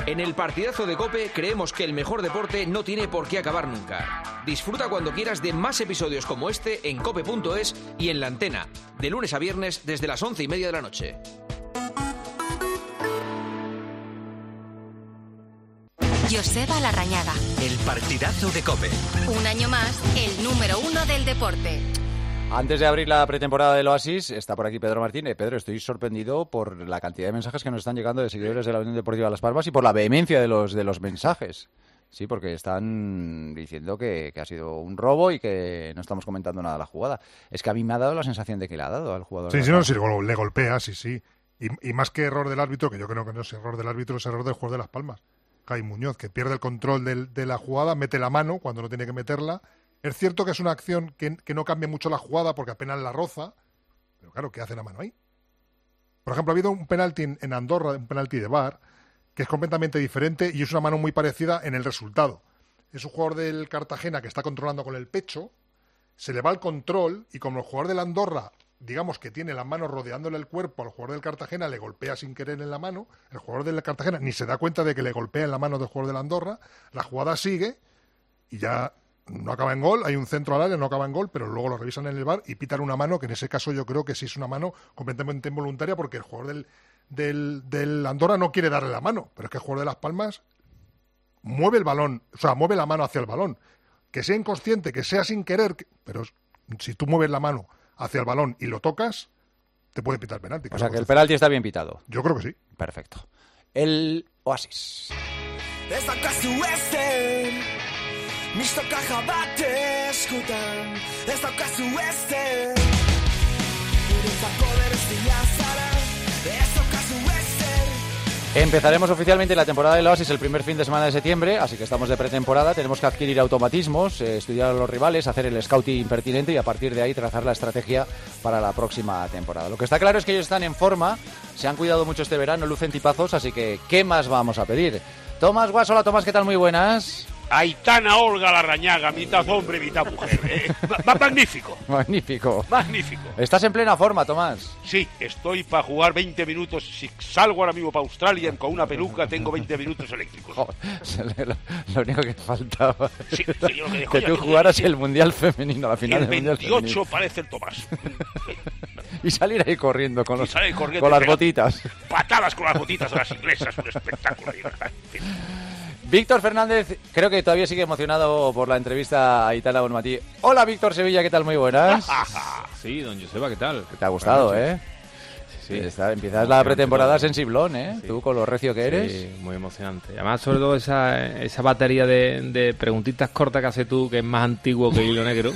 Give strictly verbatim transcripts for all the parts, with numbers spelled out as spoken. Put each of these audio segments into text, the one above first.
En el partidazo de COPE creemos que el mejor deporte no tiene por qué acabar nunca. Disfruta cuando quieras de más episodios como este en cope punto es y en La Antena, de lunes a viernes desde las once y media de la noche. Joseba Larrañaga. El partidazo de COPE. Un año más, el número uno del deporte. Antes de abrir la pretemporada del Oasis, está por aquí Pedro Martín. Eh, Pedro, estoy sorprendido por la cantidad de mensajes que nos están llegando de seguidores de la Unión Deportiva Las Palmas y por la vehemencia de los de los mensajes. Sí, porque están diciendo que, que ha sido un robo y que no estamos comentando nada de la jugada. Es que a mí me ha dado la sensación de que le ha dado al jugador. Sí, sí, no, sí, le golpea, sí, sí. Y, y más que error del árbitro, que yo creo que no es error del árbitro, es error del jugador de Las Palmas. Kai Muñoz, que pierde el control del, de la jugada, mete la mano cuando no tiene que meterla. Es cierto que es una acción que, que no cambia mucho la jugada porque apenas la roza, pero claro, ¿qué hace la mano ahí? Por ejemplo, ha habido un penalti en, en Andorra, un penalti de V A R, que es completamente diferente y es una mano muy parecida en el resultado. Es un jugador del Cartagena que está controlando con el pecho, se le va el control y como el jugador del Andorra, digamos que tiene las manos rodeándole el cuerpo al jugador del Cartagena, le golpea sin querer en la mano, el jugador del Cartagena ni se da cuenta de que le golpea en la mano del jugador del Andorra, la jugada sigue y ya no acaba en gol, hay un centro al área, no acaba en gol, pero luego lo revisan en el V A R y pitan una mano, que en ese caso yo creo que sí es una mano completamente involuntaria porque el jugador del, del, del Andorra no quiere darle la mano, pero es que el jugador de Las Palmas mueve el balón, o sea, mueve la mano hacia el balón. Que sea inconsciente, que sea sin querer, que, pero si tú mueves la mano hacia el balón y lo tocas, te puede pitar penalti. O sea, que el penalti está bien pitado. Yo creo que sí. Perfecto. El Oasis. Empezaremos oficialmente la temporada del Oasis el primer fin de semana de septiembre, así que estamos de pretemporada, tenemos que adquirir automatismos, eh, estudiar a los rivales, hacer el scouting pertinente y a partir de ahí trazar la estrategia para la próxima temporada. Lo que está claro es que ellos están en forma, se han cuidado mucho este verano, lucen tipazos, así que ¿qué más vamos a pedir? Tomás Guas, hola Tomás, ¿qué tal? Muy buenas. Aitana Olga Larrañaga, mitad hombre, mitad mujer. ¿eh? Magnífico. Magnífico. Magnífico. ¿Estás en plena forma, Tomás? Sí, estoy para jugar veinte minutos. Si salgo ahora mismo para Australia con una peluca, tengo veinte minutos eléctricos. Joder, lo, lo único que faltaba sí, sí, yo lo que, que tú jugaras el Mundial Femenino, la final el del Mundial Femenino. veintiocho parece el Tomás. Y salir ahí corriendo con, los, corriendo con las botitas. Patadas con las botitas de las inglesas, un espectáculo. Víctor Fernández, creo que todavía sigue emocionado por la entrevista a Aitana Bonmatí. Hola, Víctor Sevilla, ¿qué tal? Muy buenas. Sí, don Joseba, ¿qué tal? Te ha gustado, ¿eh? Sí, sí. Está, empiezas la pretemporada sensiblón, ¿eh? Sí. Tú con lo recio que eres. Sí, muy emocionante. Además, sobre todo esa, esa batería de, de preguntitas cortas que haces tú, que es más antiguo que Hilo Negro.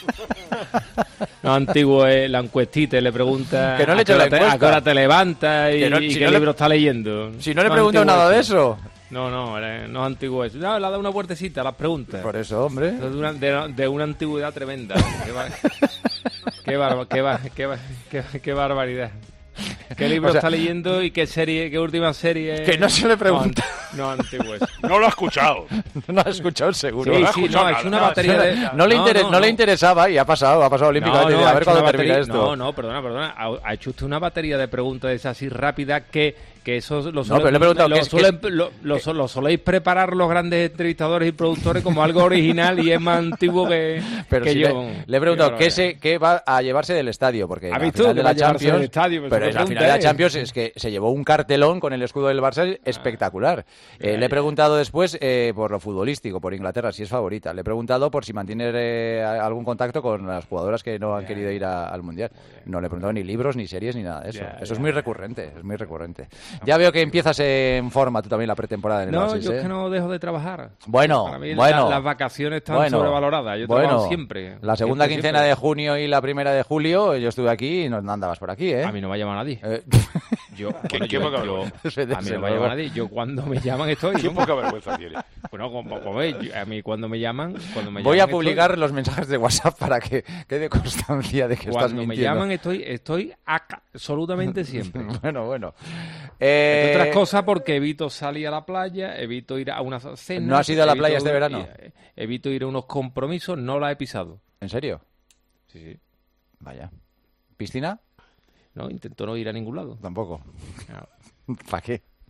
No, antiguo es la encuestita, le pregunta que no le a, qué la te, a qué hora te levantas y, no, y si qué no libro le, está leyendo. Si no le pregunto nada de eso. No, no, no es antiguo eso. No, le ha dado una puertecita a las preguntas. Por eso, hombre. De una, de, de una antigüedad tremenda. Qué, bar, qué, bar, qué, bar, qué, bar, qué, qué barbaridad. ¿Qué libro o sea, está leyendo y qué serie, qué última serie? Que no se le pregunta. No, no antiguo eso. No lo ha escuchado. No lo ha escuchado seguro. Sí, no sí, no, es una batería de... No, no, le, interes, no, no, no le interesaba y ha pasado, ha pasado olímpicamente. No, no, a ver cuándo termina batería, esto. No, no, perdona, perdona. Ha, ha hecho usted una batería de preguntas esa así rápida que... que eso lo, no, pero le he preguntado, lo, ¿qué, suelen, qué? Lo, lo, lo soléis preparar los grandes entrevistadores y productores como algo original y es más antiguo que, pero que si yo. Le, le he preguntado qué, se, qué va a llevarse del estadio, porque ¿Ha la visto final de la Champions, estadio, pero, pero en la final de la Champions es que se llevó un cartelón con el escudo del Barça espectacular. Ah, eh, le he preguntado después eh, por lo futbolístico, por Inglaterra, si es favorita. Le he preguntado por si mantiene eh, algún contacto con las jugadoras que no han yeah. querido ir a, al Mundial. No le he preguntado ni libros, ni series, ni nada de eso. Yeah, eso yeah. es muy recurrente, es muy recurrente. Ya veo que empiezas en forma tú también la pretemporada en el No, Oasis, yo ¿eh? es que no dejo de trabajar. Bueno, Para mí bueno. La, las vacaciones están bueno, sobrevaloradas. Yo bueno, trabajo siempre. La segunda siempre, quincena siempre. de junio y la primera de julio yo estuve aquí y no andabas por aquí, ¿eh? A mí no me llama nadie. Eh. Yo, ¿Qué, bueno, qué yo, poca yo, vergüenza? a mí no me llama nadie. Yo cuando me llaman estoy. ¿Qué ¿no? poca vergüenza tiene? Bueno, como, como veis, yo, a mí cuando me llaman... Cuando me Voy llaman a publicar estoy, los mensajes de WhatsApp para que quede constancia de que estás mintiendo. Cuando me llaman estoy, estoy acá, absolutamente siempre. Bueno, bueno. Eh... Entre otras cosas porque evito salir a la playa, evito ir a una cena... ¿No has ido a la evito, playa este verano? Evito ir a unos compromisos, no la he pisado. ¿En serio? Sí, sí. Vaya. ¿Piscina? No, intento no ir a ningún lado. Tampoco. No. ¿Para qué?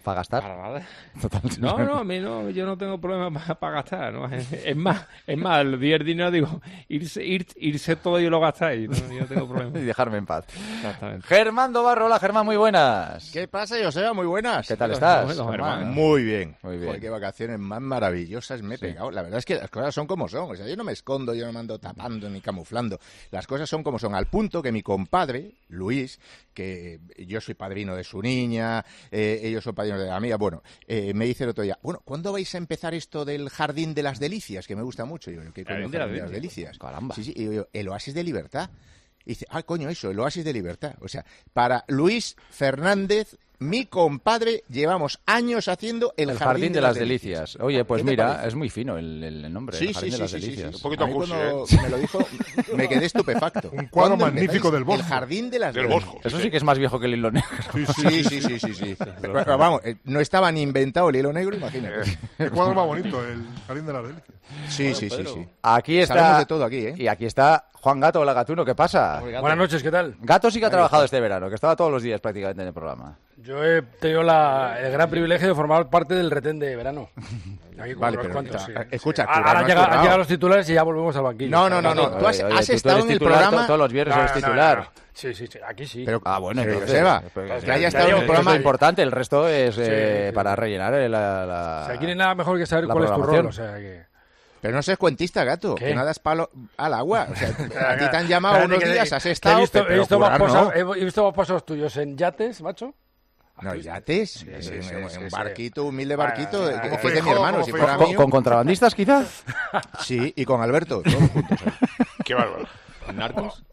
¿Para gastar? Para nada. Totalmente. No, no, a mí no, yo no tengo problema para gastar, ¿no? Es, es más, es más, el día del dinero digo, irse, ir, irse todo y lo gastáis, ¿no? Yo no tengo problema. Y dejarme en paz. Exactamente. Germán Dobarro, hola Germán, muy buenas. ¿Qué pasa, Joseba? Muy buenas. ¿Qué tal estás? Bueno, Germán. Muy bien. Muy bien. Joder, qué vacaciones más maravillosas me he Sí. pegado. La verdad es que las cosas son como son. O sea, yo no me escondo, yo no me ando tapando ni camuflando. Las cosas son como son. Al punto que mi compadre, Luis, que yo soy padrino de su niña, eh, ellos son padrinos de la mía, bueno, eh, me dice el otro día, bueno, ¿cuándo vais a empezar esto del Jardín de las Delicias? Que me gusta mucho. Y yo, ¿qué coño, Jardín de las Jardín de las Delicias? Delicias? Caramba. Sí, sí, y yo, el Oasis de Libertad. Y dice, ah, coño, eso, el Oasis de Libertad. O sea, para Luis Fernández, mi compadre, llevamos años haciendo el, El Jardín de las Delicias. Oye, pues ¿Qué te mira, parece? es muy fino el, el nombre, Sí, el Jardín sí, de las sí, sí, sí, Delicias. sí. Un poquito A mí cursi, cuando ¿eh? me lo dijo, me quedé estupefacto. Un cuadro ¿Cuándo magnífico empezáis? del Bosco. El Jardín de las Del Delicias. Bosco. Eso sí que es más viejo que el hilo negro. Sí, sí, sí, sí, sí. Pero, pero vamos, eh, no estaba ni inventado el hilo negro, imagínate. Qué cuadro más bonito, el Jardín de las Delicias. Sí, sí, sí, sí. Aquí está. Sabemos de todo aquí, ¿eh? Y aquí está Juan Gato, hola Gatuno, ¿qué pasa? Buenas noches, ¿qué tal? Gato sí que ha trabajado este verano, que estaba todos los días prácticamente en el programa. Yo he tenido la, el gran privilegio de formar parte del retén de verano. Aquí con Vale, unos pero cuantos, escucha, sí. escucha, Sí. currar, Ahora no has llega- han currado. llegado los titulares y ya volvemos al banquillo. No, no, no, no. Gato. Tú has, Oye, has tú estado eres en el titular, programa. to- todos los viernes No, eres no, no, titular. no. Sí, sí, sí, aquí sí. Pero, Ah, bueno, pero, entonces, Joseba, pues, que haya ya estado en digo, el Eso es programa. lo importante, el resto es eh, sí. para rellenar eh, la, la- O sea, aquí no hay nada mejor que saber la cuál es tu rol. programación. O sea, que... Pero no seas cuentista, gato. ¿Qué? Que nada es palo al agua. O sea, a ti te han llamado Espérate, unos que- días, has que estado. He visto, pero he visto currar, más no. posos- he- he visto más pasos tuyos en yates, macho. No, yates. sí, en sí, en- sí, en sí. barquito, humilde Vale, barquito, vale, que- vale. que es de mi Feijóo, hermano. como Si fuera Feijóo. mío. ¿Con, con contrabandistas quizás? Sí, y con Alberto, todos juntos. Qué bárbaro. ¿Narcos?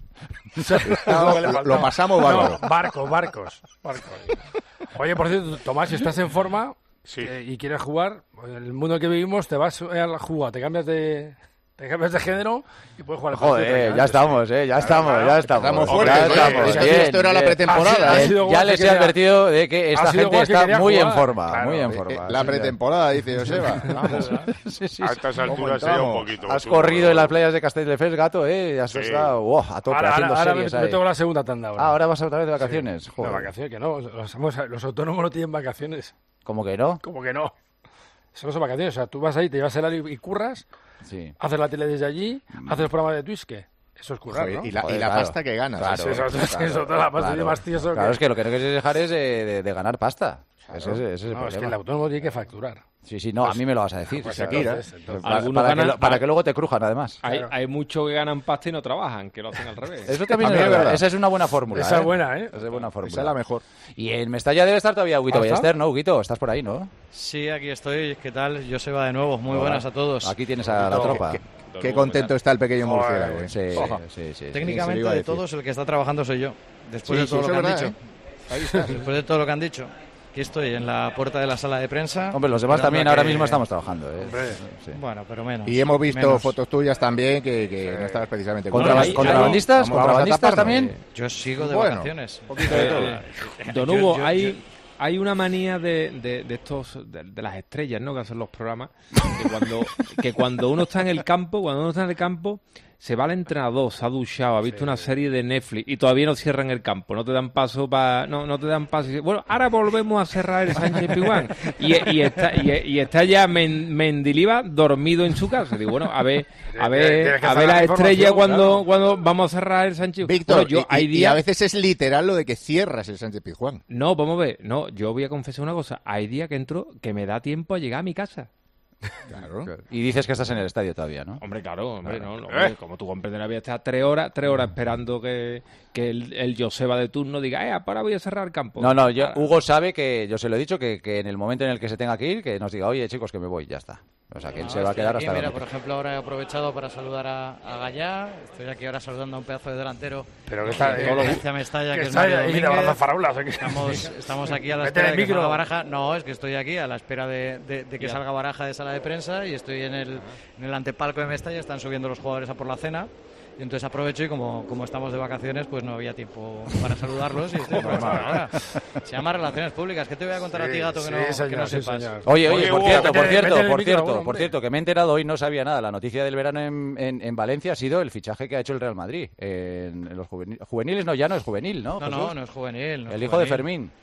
No, lo, lo pasamos bárbaro. No, barcos, barcos, barcos. Oye, por cierto, Tomás, si estás en forma Sí. eh, y quieres jugar, en el mundo en que vivimos, te vas a la jugada, te cambias de, te cambias de género y puedes jugar al partido Joder, eh, tranquilamente, ya sí. estamos, eh, ya estamos, ya estamos. Estamos Ya fuertes, estamos, ¿eh? Esto- bien, esto era la bien. pretemporada, Ha ¿eh? sido Ya igual les que he quería- advertido de que esta ha sido gente igual que está quería muy en jugar. forma, Claro. muy en Eh, forma. La sí, ya. pretemporada, dice Joseba. Vamos. Sí, sí, A sí. estas ¿Cómo alturas sería un entramos? poquito. Has tú, corrido ¿no? en las playas de Castelldefels, Gato, eh, has Sí. estado wow, a tope Ahora, haciendo ahora, ahora series me, ahí. me tengo la segunda tanda ahora. Ah, ahora vas otra vez de vacaciones. De Joder. vacaciones, que no. Los, los autónomos no tienen vacaciones. ¿Cómo que no? Como que no. Eso no son vacaciones. O sea, tú vas ahí, te llevas el aire y curras, Sí. haces la tele desde allí, haces el programa de Twitch, ¿qué? Eso es currar, Joder, ¿no? y la, y Joder, la claro. pasta que ganas. Claro. Sí, eso, eso, eso, eso, toda la pasta, Claro. más tieso Claro, que... es que lo que no quieres dejar es de, de- de ganar pasta. Ese, es- ese es el No, es que el problema. autónomo tiene que facturar. Sí, sí, no, a mí me lo vas a decir. Pues Shakira. entonces, entonces- Para, Algunos para que, ganan- lo- para que luego te crujan, además. Hay, Claro. hay muchos que ganan pasta y no trabajan, que lo hacen al revés. Eso también es También es verdad. verdad. Esa es una buena fórmula. Esa ¿eh? es buena, ¿eh? Esa es buena fórmula. Esa es la mejor. Y en Mestalla debe estar todavía Huguito ¿Ah, está? Ballester, ¿no, Huguito? Estás por ahí, ¿no? Sí, aquí estoy. ¿Qué tal? Joseba de nuevo. Muy Hola. buenas a todos. Aquí tienes a la tropa. Qué, qué contento está el pequeño murciélago. ¿eh? Sí, Ojo. sí, sí, sí. Se Técnicamente lo iba a de decir. todos el que está trabajando soy yo. Después Sí, de todo sí, lo eso que han es dicho. verdad, ¿eh? Ahí está. Después de todo lo que han dicho. Aquí estoy en la puerta de la sala de prensa. Hombre, los demás esperando también a ahora que- mismo estamos trabajando. ¿eh? Sí. Bueno, pero menos. Y hemos visto menos. fotos tuyas también que, que no estabas precisamente con Contra- ahí- ¿Contrabandistas? Vamos- vamos a ¿Contrabandistas taparnos. también? Yo sigo de Bueno, vacaciones. un poquito de todo. Eh, Don Yo- Hugo, yo- hay, yo- hay una manía de, de, de estos de, de las estrellas, ¿no? Que hacen los programas, que cuando, que cuando uno está en el campo, cuando uno está en el campo, se va al entrenador, se ha duchado, ha visto una serie de Netflix y todavía no cierran el campo, no te dan paso para, no, no te dan paso. Y, bueno, ahora volvemos a cerrar el Sánchez Pizjuán y, y está y, y está ya Men- Mendilibar dormido en su casa. Digo, bueno, a ver, a ver, Tienes que a sacar ver la la información, estrella cuando claro. cuando vamos a cerrar el Sánchez. Víctor, Bueno, yo y- hay y, y días a veces es literal lo de que cierras el Sánchez Pizjuán. no, vamos a ver. No, yo voy a confesar una cosa. Hay días que entro que me da tiempo a llegar a mi casa. Claro. Y dices que estás en el estadio todavía, ¿no? Hombre, claro, hombre, no, no, ¿Eh? hombre, como tú comprenderás, voy a estar tres horas, tres horas esperando que, que el, el Joseba de turno diga, eh, ahora voy a cerrar el campo. No, no, yo, Ahora. Hugo sabe que, yo se lo he dicho, que, que en el momento en el que se tenga que ir, que nos diga, oye, chicos, que me voy, ya está. O sea, que él No, se va a estoy quedar aquí, hasta mira, la por noche. ejemplo, ahora he aprovechado para saludar a, a Gallá. Estoy aquí ahora saludando a un pedazo de delantero. Pero que está... de eh, Valencia Mestalla, que que es está Mario ahí de Domínguez. abrazar faraulas. ¿eh? Estamos, estamos aquí a la Mete espera el de que micro. salga Baraja. No, es que estoy aquí a la espera de, de- de que salga Baraja de sala de prensa y estoy en el, en el antepalco de Mestalla. Están subiendo los jugadores a por la cena. Y entonces aprovecho y como, como estamos de vacaciones, pues no había tiempo para saludarlos y estoy aprovechando ahora. Se llama Relaciones Públicas. ¿Qué te voy a contar a ti, gato, que Sí, no, que señor, no sí, sepas? señor. Oye, oye, Oye, por Hugo, cierto, por métele- cierto, métele el por micro, cierto, bueno, por hombre. cierto, que me he enterado hoy, no sabía nada. La noticia del verano en, en, en Valencia ha sido el fichaje que ha hecho el Real Madrid. En, en los juveniles, juveniles no, ya no es juvenil, ¿no? No, no, Jesús? no es juvenil. no es El hijo de juvenil. Fermín.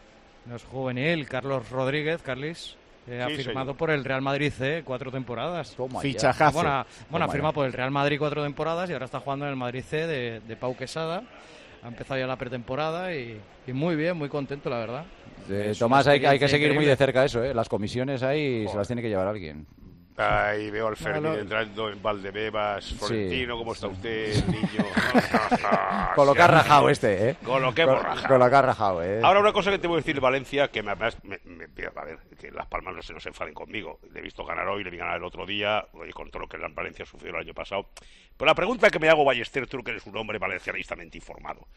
no es juvenil, Carlos Rodríguez, Carlis. Eh, ha Sí, firmado señor. por el Real Madrid C, cuatro temporadas. Toma ya. Fichajazo. Bueno, ha- bueno ha Toma firmado ya. por el Real Madrid cuatro temporadas y ahora está jugando en el Madrid C de, de Pau Quesada. Ha empezado ya la pretemporada y, y muy bien, muy contento, la verdad. Eh, Es Tomás, una hay, hay que experiencia seguir muy increíble. de cerca eso, ¿eh? Las comisiones ahí se las tiene que llevar alguien. Ahí veo al Fermín Bueno. entrando en Valdebebas. Florentino, ¿cómo está usted, niño? Con lo que ha rajado este, ¿eh? Con lo que hemos Con, rajado. con lo que ha rajado, ¿eh? Ahora una cosa que te voy a decir de Valencia, que me, además me, me- a ver, que Las Palmas no se nos enfaden conmigo. Le he visto ganar hoy, le vi ganar el otro día, oye, con todo lo que el Valencia sufrió el año pasado. Pero la pregunta que me hago, Ballester, tú que eres un hombre valencianistamente informado.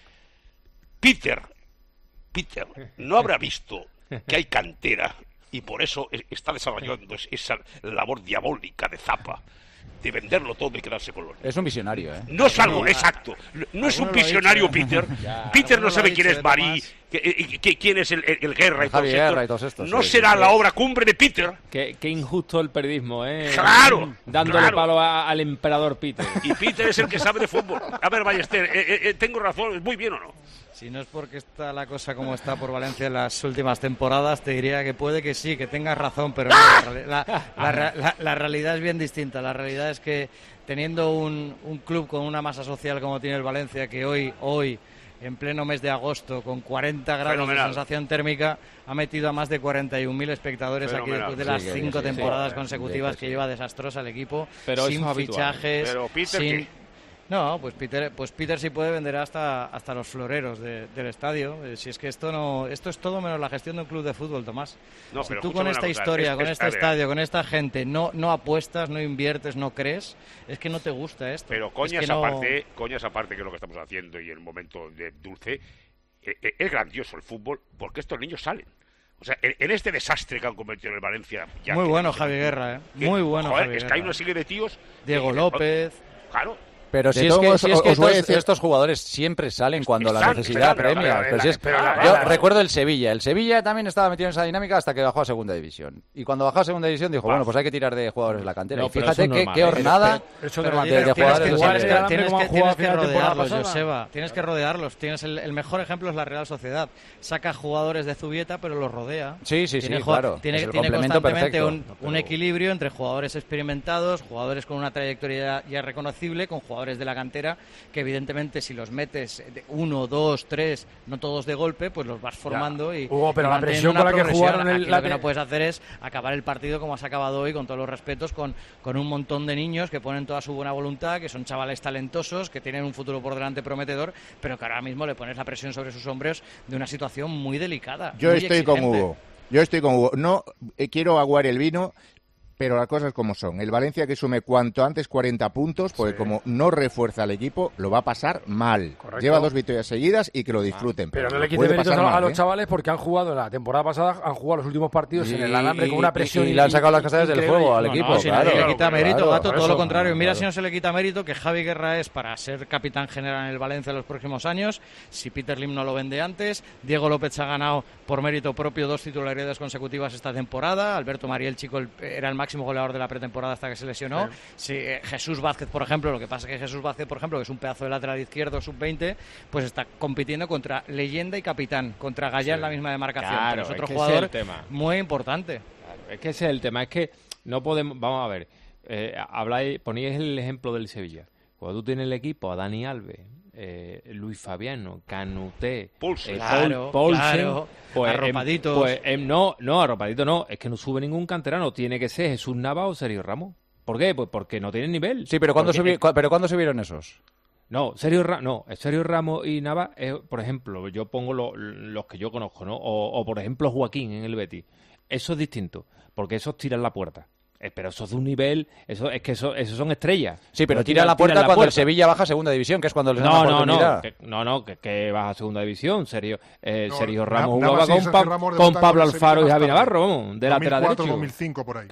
Peter, Peter, ¿no habrá visto que hay cantera y por eso e- está desarrollando es- esa labor diabólica de Zapa, de venderlo todo y quedarse con los niños? Es un visionario, ¿eh? No es algo, ya. exacto. No es un Alguno lo ha visionario, dicho, Peter. Ya, Peter alguno no lo sabe ha quién dicho, es de Marí, Tomás. que- y- que- quién es el, el- el Guerra y todos Javi estos. Guerra y todos estos, No sí, será sí, la sí. obra cumbre de Peter. Qué, qué injusto el periodismo, ¿eh? Claro, Dándole claro. palo a- al emperador Peter. Y Peter es el que sabe de fútbol. A ver, Ballester, eh, eh, eh, ¿tengo razón? ¿Es muy bien o no? Si no es porque está la cosa como está por Valencia en las últimas temporadas, te diría que puede que sí, que tengas razón, pero no, la, reali- la- la ra- la- la realidad es bien distinta. La realidad es que teniendo un, un club con una masa social como tiene el Valencia, que hoy, hoy en pleno mes de agosto, con cuarenta grados Fenomenal. de sensación térmica, ha metido a más de cuarenta y un mil espectadores Fenomenal. aquí después de las Sí, que- cinco sí, sí, temporadas sí, consecutivas sí, que sí. lleva desastrosa el equipo, Pero eso sin es habitual. fichajes, Pero Peter, sin... ¿qué? No, pues Peter, pues Peter sí puede vender hasta, hasta los floreros de- del estadio. Eh, Si es que esto no, esto es todo menos la gestión de un club de fútbol, Tomás. No, si pero tú escúchame con una esta cosa, historia, es- con es- este a ver. estadio, con esta gente, no, no apuestas, no inviertes, no crees, es que no te gusta esto. Pero Es coñas que no- aparte, coñas aparte que es lo que estamos haciendo y el momento de dulce, eh, eh, es grandioso el fútbol porque estos niños salen. O sea, en, en este desastre que han convertido en el Valencia... ya Muy que- bueno Javi Guerra, ¿eh? que- Muy bueno joder, Javi es que hay Guerra. una serie de tíos... Diego que- López. Claro. Pero De si es todos que, modos, si es que os voy a estos, decir- estos jugadores siempre salen cuando la Están, necesidad están, pero- premia. pero- Pero si es- pero- yo pero- recuerdo el Sevilla. El Sevilla también estaba metido en esa dinámica hasta que bajó a segunda división. Y cuando bajó a segunda división dijo, bueno, pues hay que tirar de jugadores de la cantera. No, y pero fíjate eso es qué, normal, qué ¿eh? hornada Eso Pero normal. de- tienes, de tienes jugadores que, de tienes Sevilla. que- tienes Como que- han jugado tienes a que final de temporada rodearlos, pasada. Joseba. Tienes que rodearlos. Tienes el, el mejor ejemplo es la Real Sociedad. Saca jugadores de Zubieta, pero los rodea. Sí, sí, sí, Tiene, ju- claro. Tiene, Es el tiene complemento constantemente perfecto. un, un equilibrio entre jugadores experimentados, jugadores con una trayectoria ya, ya reconocible, con jugadores de la cantera, que evidentemente si los metes de uno, dos, tres, no todos de golpe, pues los vas formando y, Hugo, pero y la manteniendo presión una con la que progresión. jugaron el- Aquí la lo que te- no puedes hacer es acabar el partido como has acabado hoy, con todos los respetos, con, con un montón de niños que ponen toda su buena voluntad, que son chavales talentosos, que tienen un futuro por delante prometedor, pero que ahora mismo le pones la presión sobre sus hombros de una situación muy delicada. Yo muy estoy con exigente. Hugo. Yo estoy con Hugo. No eh, quiero aguar el vino, pero las cosas como son. El Valencia que sume cuanto antes cuarenta puntos, porque Sí. como no refuerza al equipo, lo va a pasar mal. Correcto. Lleva dos victorias seguidas y que lo disfruten. Pero no lo le quite puede méritos pasar a, a mal, los ¿eh? chavales porque han jugado la temporada pasada, han jugado los últimos partidos en el Y- alambre con una y- presión. y le han sacado las castañas del increíble. fuego al No, equipo, no, si claro. nadie le quita mérito, Claro, Gato, por todo eso. lo contrario. Mira Claro. si no se le quita mérito que Javi Guerra es para ser capitán general en el Valencia en los próximos años. Si Peter Lim no lo vende antes, Diego López ha ganado por mérito propio dos titularidades consecutivas esta temporada. Alberto Mariel, chico, el- era el máximo goleador de la pretemporada hasta que se lesionó. Si, eh, Jesús Vázquez, por ejemplo, lo que pasa es que Jesús Vázquez, por ejemplo, que es un pedazo de lateral izquierdo sub veinte, pues está compitiendo contra leyenda y capitán, contra Gallá en la misma demarcación. Claro, pero es otro es que ese es jugador el tema. muy importante. Claro, es que ese es el tema, es que no podemos, vamos a ver, eh, habláis, poníais el ejemplo del Sevilla. Cuando tú tienes el equipo a Dani Alves, eh, Luis Fabiano, Canuté, Pulsen. eh, Claro, Paul- Paulsen, claro, pues, em, arropaditos. pues, em, no, no, arropadito no, es que no sube ningún canterano, tiene que ser Jesús Nava o Sergio Ramos. ¿Por qué? Pues porque no tienen nivel. Sí, pero ¿cuándo, Porque- subi- cu- pero ¿cuándo subieron esos? No, Sergio, Ra no, Sergio Ramos y Nava, eh, por ejemplo, yo pongo lo- los que yo conozco, ¿no? O, o, por ejemplo, Joaquín en el Betis. Eso es distinto, porque esos tiran la puerta. Eh, pero eso es de un nivel, eso es que eso, esos son estrellas. Sí, pero Esos tira tiran- la puerta tiran la cuando el puerta. Sevilla baja a segunda división, que es cuando les dan la No, no, oportunidad. no, que, no, no, que, que vas a segunda división. Sergio, eh, No, Sergio Na- Ramos Navas jugaba y con, Sergio Pa- Ramos con debutaron Pablo en el Sevilla Alfaro y más Javi tarde. Navarro, vamos, de lateral dos mil cuatro, derecho. dos mil cinco por ahí. Claro.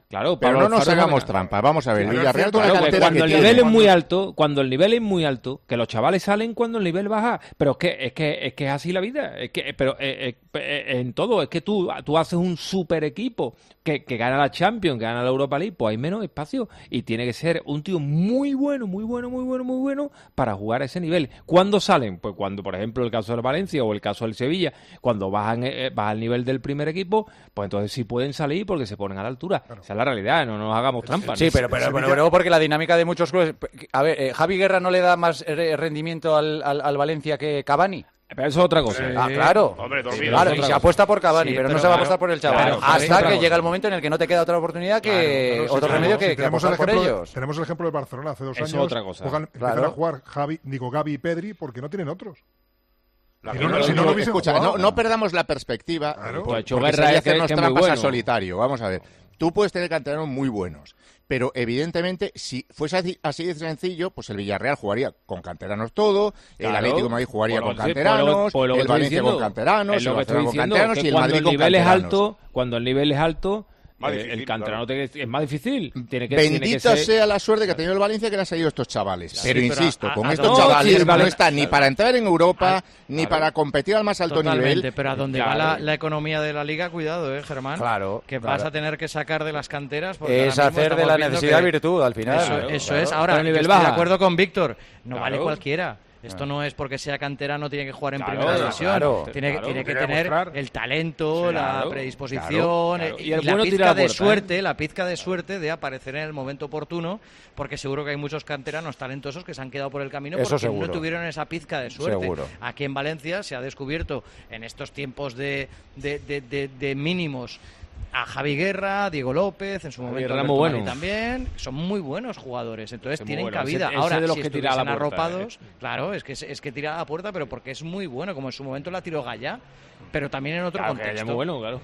Claro, pero Pablo no nos Alfaro hagamos juega. trampa. Vamos a ver, el Claro, Villarreal con la Claro, que cantera cuando que el tiene. nivel es muy alto, cuando el nivel es muy alto, que los chavales salen cuando el nivel baja, pero es que es que es que es así la vida, es que pero eh, eh, eh, en todo, es que tú tú haces un super equipo que, que gana la Champions, que gana la Europa League, pues hay menos espacio y tiene que ser un tío muy bueno, muy bueno, muy bueno, muy bueno para jugar a ese nivel. ¿Cuándo salen? Pues cuando, por ejemplo, el caso del Valencia o el caso del Sevilla, cuando bajan eh, baja el nivel del primer equipo, pues entonces sí pueden salir porque se ponen a la altura. Claro. Esa es la realidad, no nos hagamos trampas. Sí, ¿no? pero, pero, pero luego porque la dinámica de muchos clubes... A ver, eh, ¿Javi Guerra no le da más rendimiento al, al, al Valencia que Cavani? Pero eso es otra cosa. Eh, ah, claro. Hombre, dormido. Claro, y se apuesta por Cavani, Sí, pero, pero no se va a claro, apostar por el chaval. claro, hasta claro, que llega el momento en el que no te queda otra oportunidad que Claro, claro, otro sí, remedio tenemos- que, sí, que tenemos el apostar por ejemplo de- ellos. Tenemos el ejemplo del Barcelona hace dos Eso años. es otra cosa. Juegan, Claro. empiezan a jugar Javi, digo, Gavi y Pedri porque no tienen otros. La Si verdad no, es si que no no- lo hubiesen Escucha, jugado. no, no perdamos la perspectiva, Claro. por- Ha hecho porque Guerra, sería que- que hacernos es muy trampas a bueno. solitario. Vamos a ver. Tú puedes tener canteranos muy buenos, pero evidentemente, si fuese así, así de sencillo, pues el Villarreal jugaría con canteranos todo, el Claro. Atlético de Madrid jugaría Pues con lo- pues lo- canteranos, pues lo que el estoy Valencia diciendo. con canteranos, Es lo el que estoy Barcelona con diciendo, canteranos que y el cuando Madrid el con nivel es canteranos. alto, cuando el nivel es alto, Más eh, difícil, el canterano claro. te- es más difícil. Tiene que, tiene que Bendita ser... sea la suerte que ha tenido el Valencia que le han salido estos chavales. Sí, pero pero insisto, a- con a- estos no, chavales sí, vale. no está ni para entrar en Europa, A- ni claro. para competir al más alto Totalmente, nivel. pero a donde Claro. va la, la economía de la liga, cuidado, eh, Germán. Claro, Que claro. vas a tener que sacar de las canteras. Porque ahora Es mismo hacer de estamos la viendo necesidad que- virtud, al final. Eso, Claro, eso claro. es. Ahora, Pero a nivel yo estoy de baja. acuerdo con Víctor. No Claro. vale cualquiera. Esto no es porque sea cantera, no tiene que jugar en Claro, primera división. claro, tiene, claro, tiene que tiene que tener demostrar. el talento, Sí, la claro, predisposición claro, claro. eh, Y el la bueno tira pizca la de puerta, ¿eh? suerte, la pizca de suerte de aparecer en el momento oportuno, porque seguro que hay muchos canteranos talentosos que se han quedado por el camino Eso porque seguro. no tuvieron esa pizca de suerte. Seguro. Aquí en Valencia se ha descubierto en estos tiempos de, de, de, de- de mínimos a Javi Guerra, a Diego López, en su Javi momento Guerra Alberto muy Mari bueno. también, son muy buenos jugadores, entonces Sí, muy tienen bueno. cabida. Ese- ese Ahora, de los si que tira a la estuviesen puerta, arropados, eh. claro, es que es, es que tira a la puerta, pero porque es muy bueno, como en su momento la tiró Gaya, pero también en otro Claro, que contexto. es muy bueno, claro.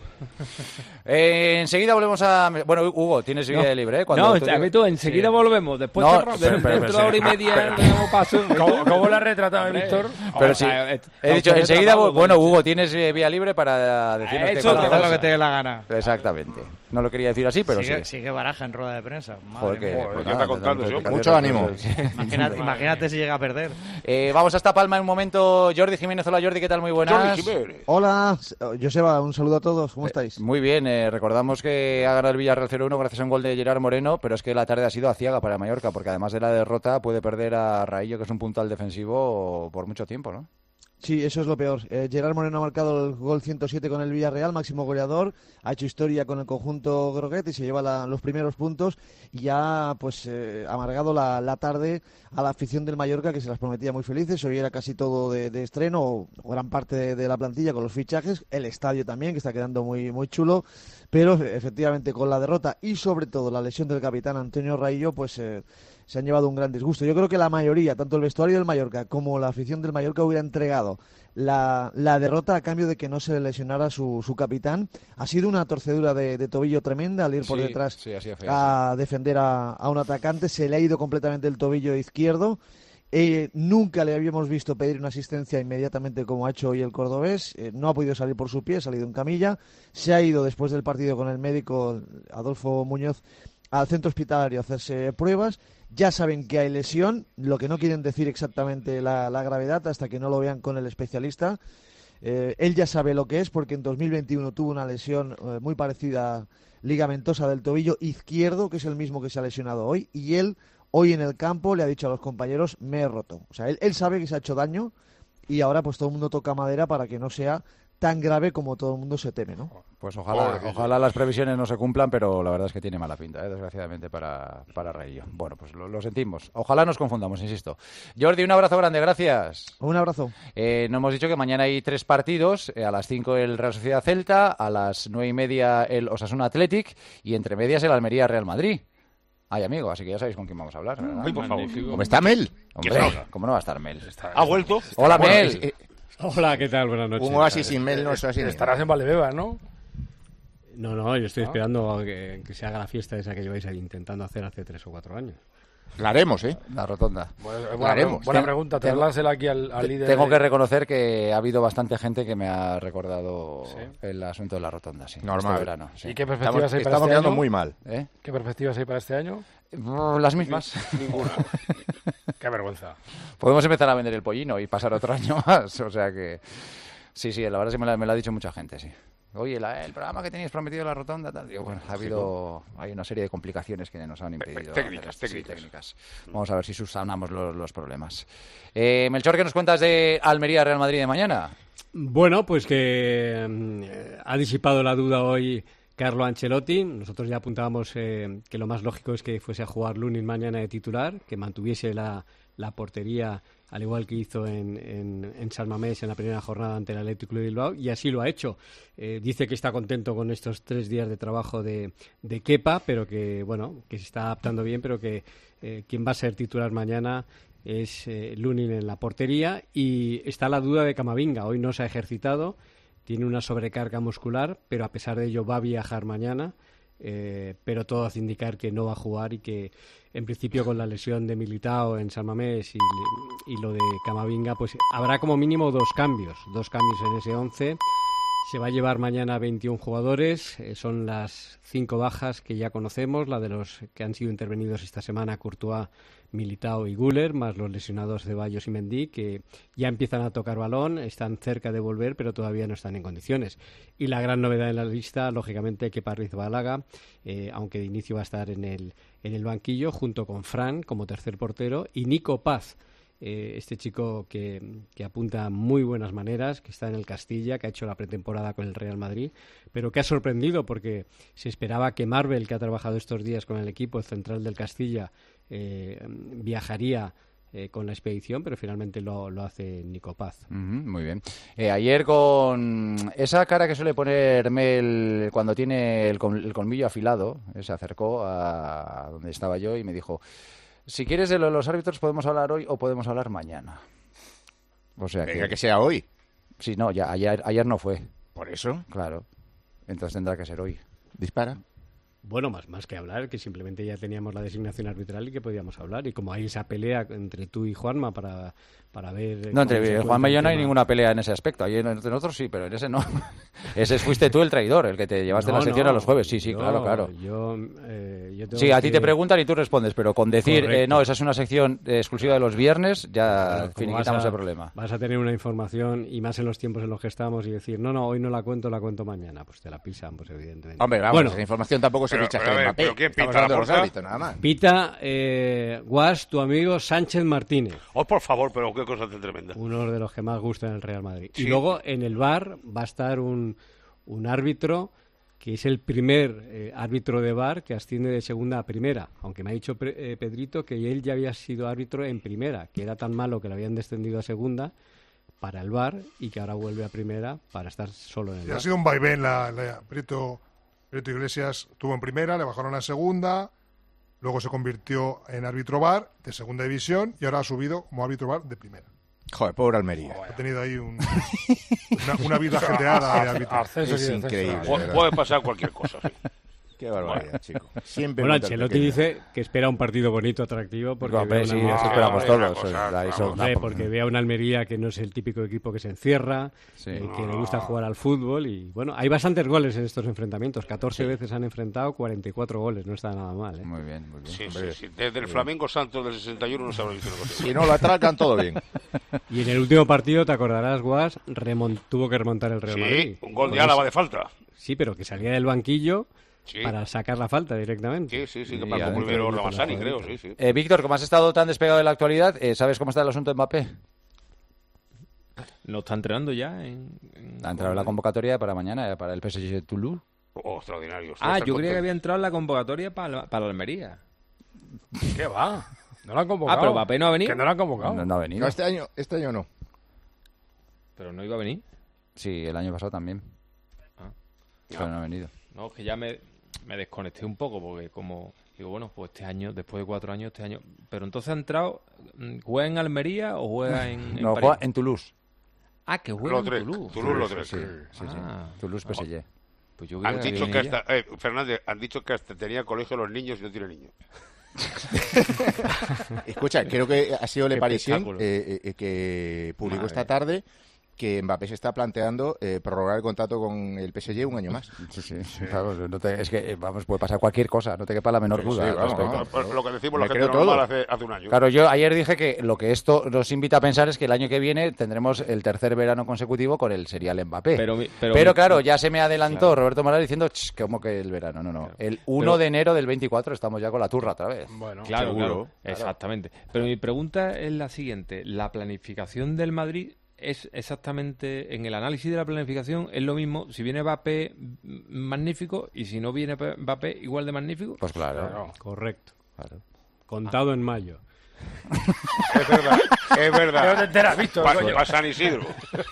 Eh, enseguida volvemos a... Bueno, Hugo, tienes vida No. libre, ¿eh? Cuando No, tú a mí tú, enseguida Sí. volvemos. Después No, cerramos, pero- pero- dentro de hora y media le damos paso. ¿Cómo, cómo lo has retratado, Hombre, Víctor? Pero o sí, sea, eh, he dicho, está enseguida, retratado, bueno, pues, Hugo, tienes eh, vía libre para decirnos Eso qué es otra cosas. Haz lo que te dé la gana. Exactamente. No lo quería decir así, pero sigue, sí. sigue Baraja en rueda de prensa. Madre Joder, que, mía. pues ¿qué nada, está contando, tanto sí? que Mucho hacer, ánimo. pues, Imagínate, imagínate si llega a perder. Eh, vamos hasta Palma en un momento. Jordi Jiménez, hola Jordi, ¿qué tal? Muy buenas. Jordi Jiménez. Hola, Joseba, un saludo a todos, ¿cómo estáis? Muy bien, eh, recordamos que ha ganado el Villarreal cero uno gracias a un gol de Gerard Moreno, pero es que la tarde ha sido aciaga para Mallorca, porque además de la derrota puede perder a Raillo, que es un puntal defensivo, por mucho tiempo, ¿no? Sí, eso es lo peor. Eh, Gerard Moreno ha marcado el gol ciento siete con el Villarreal, máximo goleador, ha hecho historia con el conjunto groguet y se lleva la- los primeros puntos y ha pues eh, amargado la, la tarde a la afición del Mallorca, que se las prometía muy felices. Hoy era casi todo de, de estreno, o gran parte de, de la plantilla con los fichajes, el estadio también, que está quedando muy, muy chulo, pero efectivamente con la derrota y sobre todo la lesión del capitán Antonio Raillo, pues... Eh, se han llevado un gran disgusto. Yo creo que la mayoría, tanto el vestuario del Mallorca como la afición del Mallorca, hubiera entregado la, la derrota a cambio de que no se lesionara su, su capitán. Ha sido una torcedura de, de tobillo tremenda al ir por Sí, detrás sí, así es feo, a defender a, a un atacante. Se le ha ido completamente el tobillo izquierdo. Eh, nunca le habíamos visto pedir una asistencia inmediatamente como ha hecho hoy el cordobés. Eh, no ha podido salir por su pie, ha salido en camilla. Se ha ido después del partido con el médico Adolfo Muñoz al centro hospitalario a hacerse pruebas. Ya saben que hay lesión, lo que no quieren decir exactamente la, la gravedad hasta que no lo vean con el especialista. Eh, él ya sabe lo que es porque en dos mil veintiuno tuvo una lesión eh, muy parecida ligamentosa del tobillo izquierdo, que es el mismo que se ha lesionado hoy, y él hoy en el campo le ha dicho a los compañeros, me he roto. O sea, él, él sabe que se ha hecho daño y ahora pues todo el mundo toca madera para que no sea tan grave como todo el mundo se teme, ¿no? Pues ojalá, ojalá las previsiones no se cumplan, pero la verdad es que tiene mala pinta, ¿eh? Desgraciadamente para, para Raillo. Bueno, pues lo, lo sentimos. Ojalá nos confundamos, insisto. Jordi, un abrazo grande, gracias. Un abrazo. Eh, nos hemos dicho que mañana hay tres partidos, eh, a las cinco el Real Sociedad Celta, a las nueve y media el Osasuna Athletic y entre medias el Almería Real Madrid. Ay, amigo, así que ya sabéis con quién vamos a hablar, ¿verdad? Ay, por favor. ¿Cómo está Mel? Hombre, ¿cómo no va a estar Mel? ¿Ha vuelto? Hola, Bueno, Mel. es- eh, Hola, ¿qué tal? Buenas noches. un oasis sin Mel no es oasis. Estarás en Valdebebas, ¿no? No, no, yo estoy ¿No? esperando a que, que se haga la fiesta esa que lleváis ahí intentando hacer hace tres o cuatro años. La haremos, ¿eh? La rotonda. Bueno, La buena, haremos. buena pregunta, trasládasela aquí al, al líder. Tengo de- que reconocer que ha habido bastante gente que me ha recordado ¿Sí? el asunto de la rotonda, sí. Normal. Este verano, sí. ¿Y qué perspectivas Estamos, hay para estamos este quedando año? muy mal. ¿Eh? ¿Qué perspectivas hay para este año? Mm, Las mismas. Ninguna. Qué vergüenza. Podemos empezar a vender el pollino y pasar otro año más. O sea que... Sí, sí, la verdad es que me lo, me lo ha dicho mucha gente, sí. Oye, la- el programa que teníais prometido de la rotonda, tal. Digo, bueno, ha habido, hay una serie de complicaciones que nos han impedido. Técnicas, hacer- sí, técnicas. técnicas. Vamos a ver si subsanamos los, los problemas. Eh, Melchor, ¿qué nos cuentas de Almería Real Madrid de mañana? Bueno, pues que mm, eh, ha disipado la duda hoy Carlo Ancelotti. Nosotros ya apuntábamos eh, que lo más lógico es que fuese a jugar Lunin mañana de titular, que mantuviese la, la portería al igual que hizo en, en, en San Mamés en la primera jornada ante el Atlético de Bilbao, y así lo ha hecho. Eh, dice que está contento con estos tres días de trabajo de, de Kepa, pero que, bueno, que se está adaptando bien, pero que eh, quien va a ser titular mañana es eh, Lunin en la portería, y está la duda de Camavinga. Hoy no se ha ejercitado, tiene una sobrecarga muscular, pero a pesar de ello va a viajar mañana, eh, pero todo hace indicar que no va a jugar y que en principio con la lesión de Militao en San Mamés y, y lo de Camavinga, pues habrá como mínimo dos cambios, dos cambios en ese once. Se va a llevar mañana veintiún jugadores, eh, son las cinco bajas que ya conocemos, la de los que han sido intervenidos esta semana, Courtois, Militao y Güler, más los lesionados Ceballos y Mendy, que ya empiezan a tocar balón, están cerca de volver, pero todavía no están en condiciones. Y la gran novedad en la lista, lógicamente, que Arrizabalaga, eh, aunque de inicio va a estar en el, en el banquillo, junto con Fran como tercer portero, y Nico Paz, Eh, este chico que, que apunta muy buenas maneras, que está en el Castilla, que ha hecho la pretemporada con el Real Madrid, pero que ha sorprendido porque se esperaba que Marvel, que ha trabajado estos días con el equipo, el central del Castilla, eh, viajaría eh, con la expedición, pero finalmente lo, lo hace Nico Paz. Uh-huh, muy bien. Eh, ayer con esa cara que suele poner Mel cuando tiene el, col- el colmillo afilado, eh, se acercó a donde estaba yo y me dijo: si quieres de lo de los árbitros podemos hablar hoy o podemos hablar mañana. O sea Venga, que... que sea hoy. Sí, no, ya ayer, ayer no fue. ¿Por eso? Claro. Entonces tendrá que ser hoy. Dispara. Bueno, más, más que hablar, que simplemente ya teníamos la designación arbitral y que podíamos hablar. Y como hay esa pelea entre tú y Juanma para, para ver... No, cómo se entre encuentra Juanma y yo el no hay tema. ninguna pelea en ese aspecto. Ahí entre nosotros sí, pero en ese no. Ese fuiste tú el traidor, el que te llevaste No, la sección no, a los jueves. Sí, sí, yo- claro, claro. Yo, eh, yo tengo Sí, a ti que- te preguntan y tú respondes, pero con decir, eh, Correcto. no, esa es una sección eh, exclusiva de los viernes, ya Claro, como finiquitamos vas a- el problema. Vas a tener una información, y más en los tiempos en los que estamos, y decir, no, no, hoy no la cuento, la cuento mañana. Pues te la pisan, pues evidentemente. Hombre, vamos, Bueno, esa información tampoco se Pero- fichaje pero a de ver, Mbappé. ¿pero quién Estamos pinta la hablando de los porta? árbitros, nada más. pita eh, Guas, tu amigo Sánchez Martínez, Oh, por favor, pero qué cosa tan tremenda. uno de los que más gusta en el Real Madrid. Sí. Y luego en el V A R va a estar un, un árbitro que es el primer eh, árbitro de V A R que asciende de segunda a primera, aunque me ha dicho Pre- eh, Pedrito que él ya había sido árbitro en primera, que era tan malo que lo habían descendido a segunda para el V A R y que ahora vuelve a primera para estar solo en el Y V A ha R. sido un vaivén. La, la, Prieto, Prieto Iglesias tuvo en primera, le bajaron a segunda, luego se convirtió en árbitro V A R de segunda división y ahora ha subido como árbitro V A R de primera. Joder, pobre Almería. Ha tenido ahí un- una, una vida ajetreada de árbitro. Ascenso y Es descenso. increíble. Pu- ¿verdad? puede pasar cualquier cosa, sí. Qué barbaridad, chico. Siempre Bueno, monta el Ancelotti pequeño. dice que espera un partido bonito, atractivo, porque Hombre, ve sí, una- eso Ah, esperamos es todos. una cosa, Ahí vamos. son- Hombre, porque ve a una Almería que no es el típico equipo que se encierra, Sí. eh, que le gusta jugar al fútbol, y bueno, hay bastantes goles en estos enfrentamientos, catorce veces han enfrentado, cuarenta y cuatro goles, no está nada mal, ¿eh? Muy bien, muy bien. Sí, sí, Hombre. sí. Desde el Flamengo Santos del sesenta y uno no se habrá visto una cosa. Si no lo atracan, todo bien. Y en el último partido, te acordarás, Guas, remon- tuvo que remontar el Real Madrid. Sí, un gol de Por Álava eso- de falta. Sí, pero que salía del banquillo Sí, para sacar la falta directamente. sí, sí, sí, que Y marcó adentro primero de la Ramazani, creo, jugadita. sí, sí. Eh, Víctor, como has estado tan despegado de la actualidad, eh, ¿sabes cómo está el asunto de Mbappé? ¿No está entrenando ya? En, en- Ha entrado en la convocatoria para mañana, eh, para el P S G de Toulouse. Oh, extraordinario. Ah, Estoy yo creía que contento. había entrado en la convocatoria para, la- para la Almería. ¿Qué va? No lo han convocado. Ah, pero Mbappé no ha venido. Que no lo han convocado. No, no ha venido. No, este año, este año no. Pero no iba a venir. Sí, el año pasado también. Ah. Pero no ha venido. No, que ya me, me desconecté un poco porque como... Digo, bueno, pues este año, después de cuatro años, este año... Pero entonces ha entrado... mm, ¿Juega en Almería o juega en, en No, París? juega en Toulouse. Ah, que juega Lautrec, en Toulouse. Toulouse-Lautrec. Sí, sí, sí. Ah. Toulouse P S G. Pues yo creía Han dicho venía que ya. hasta, eh, Fernández, han dicho que hasta tenía colegio los niños y no tiene niños. Escucha, creo que ha sido Le Qué Parisien espectáculo. eh, eh, que publicó Madre. esta tarde que Mbappé se está planteando eh, prorrogar el contrato con el P S G un año más. Sí, sí, claro, no te- es que, eh, vamos, puede pasar cualquier cosa, no te quepa la menor Sí, duda sí, al vamos, respecto. vamos. Pues lo que decimos Me la gente creo todo. normal hace, hace un año. Claro, yo ayer dije que lo que esto nos invita a pensar es que el año que viene tendremos el tercer verano consecutivo con el serial Mbappé. Pero mi- pero Pero mi- claro, ya se me adelantó Claro. Roberto Morales diciendo, "Ch, ¿cómo que el verano? No, no. El uno Pero- de enero del veinticuatro estamos ya con la turra otra vez. Bueno, Claro, Seguro. claro, exactamente. Pero mi pregunta es la siguiente: ¿la planificación del Madrid es exactamente, en el análisis de la planificación, es lo mismo si viene Mbappé, m- magnífico, y si no viene P- Mbappé, igual de magnífico? Pues claro. claro. Correcto. claro. Contado en mayo. Es verdad, es ¿De dónde verdad. te enteras, Víctor? Pa- coño? pa San Isidro.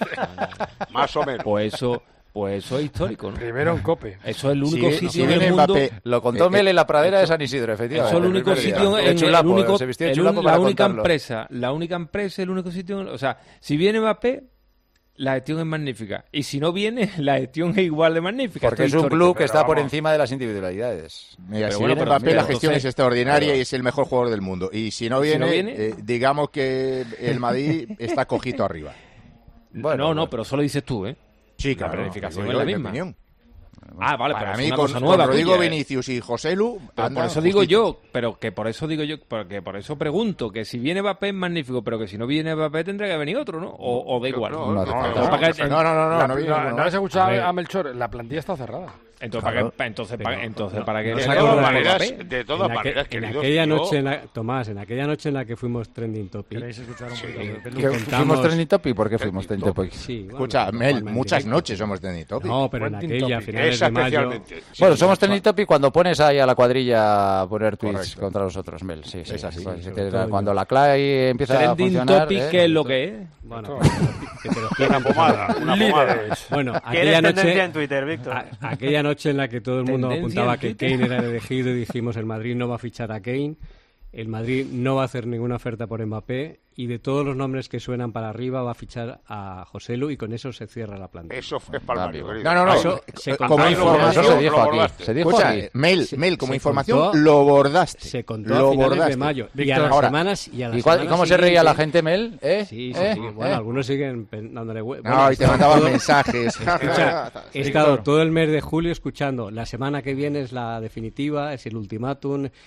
Más o menos. Pues eso, pues eso es histórico, ¿no? Primero en Cope. Eso es el único Si- sitio si en viene el mundo... Mbappé, Lo contó Eh, Mel eh, en la pradera de San Isidro, efectivamente. Eso es el el único primer día. sitio, De en, Chulapo, el único, se vistió de el Chulapo un- para la única contarlo. empresa, la única empresa, el único sitio, o sea, si viene Mbappé, la gestión es magnífica, y si no viene, la gestión es igual de magnífica. Porque es Esto un histórico. club que está por vamos. encima de las individualidades. Mira, Pero si bueno, viene pero Mbappé, mira, la gestión entonces- es extraordinaria claro. y es el mejor jugador del mundo. Y si no Si viene, no viene- eh, digamos que el Madrid está cojito arriba. Bueno, no, no, bueno. pero solo dices tú, ¿eh? Sí, La planificación digo es la yo, en mi misma. opinión. Ah, vale, Para pero mí, es una con, cosa con nueva Rodrigo tuya, ¿eh? Vinicius y José Lu, Pero andan por eso digo justitos. yo, pero que por eso digo yo, porque por eso pregunto, que si viene Mbappé es magnífico, pero que si no viene Mbappé tendría que venir otro, ¿no? O, o da igual. no, No hace no, falta. no, Para que- No, no, no, no, La- no, viene no, ninguno ¿no más. has escuchado A ver. a Melchor? La plantilla está cerrada. Entonces, Claro. ¿para qué, entonces, Pero para, entonces, no, ¿para qué no le se De saco todas acuerdan a maneras, Mbappé? de todas en, aque- maneras, en queridos, aquella yo- noche, en la- Tomás, en aquella noche en la que fuimos trending topic. ¿Queréis escuchar un poquito de ¿Que Pepe Lu? ¿Fuimos trending topic? ¿Por qué fuimos trending topic? Sí, bueno, Escucha, no, Mel, Juanma, en muchas directo. noches somos de Topic. No, pero en Trending aquella, a topic. finales Esa de mayo. especialmente. Sí, Bueno, sí, somos sí. trending topic cuando pones ahí a la cuadrilla a poner tweets Correcto. contra nosotros, Mel. Sí, sí, Es así, Pues, sobre que todo cuando yo. la clave empieza a Trending funcionar... topic, ¿eh? ¿qué es lo que es? Bueno, que te lo explican. Una pomada, una pomada. Líderes. Bueno, ¿Quieres aquella tendencia noche, en Twitter, Víctor? a- aquella noche en la que todo el mundo Tendencia apuntaba en que Twitter. Kane era el elegido y dijimos el Madrid no va a fichar a Kane, el Madrid no va a hacer ninguna oferta por Mbappé y de todos los nombres que suenan para arriba va a fichar a José Lu y con eso se cierra la plantilla. Eso es palmario, querido. No, no, no. Eso eh, se como contó- información, Eso se dijo lo aquí. abordaste. Se dijo Escucha, aquí. Mel, Se- Mel, como se información, contó- lo bordaste. Se contó lo a finales bordaste. de mayo y a Víctor, las ahora, semanas y a las ¿Y cuál- semanas cómo se reía la siguientes- gente, Mel? ¿Eh? Sí, sí, ¿Eh? sí. Bueno, ¿Eh? algunos siguen pen- dándole hue- No, bueno, y te he mandaban estado- mensajes. Escucha, he estado todo el mes de julio escuchando. La semana que viene es la definitiva, es el ultimátum. eh,